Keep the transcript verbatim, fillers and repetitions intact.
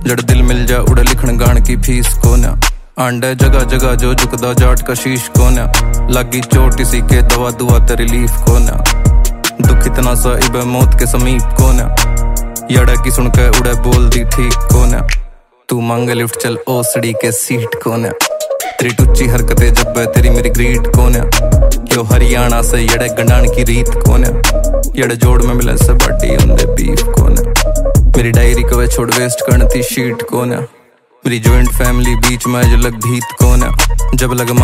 जड़ दिल मिल जा उड़े लिखण गाण की फीस कोन्या। आंडे जगह जगह जो झुकदा जाट का शीश कोन्या। लगी चोट इसी के दवा दुआ ते रिलीफ कोन्या। दुख इतना सा इबे मौत के समीप कोन्या। यड़ा की सुन के उड़े बोल दी ठीक कोन्या। तू मांगे लिफ्ट चल ओसड़ी के सीट कोन्या। तेरी टुच्ची हरकतें जब तेरी मेरी ग्रीट कोन्या। यो हरियाणा से यड़े गंडान की रीत कोन्या। यड़े जोड़ में मिले से बाटी उंदे बीफ कोन्या। मेरी डायरी को वे छोड़ वेस्ट करती शीट कोन्या। मेरी जॉइंट फैमिली बीच में जो लग भीत कोन्या। जब लग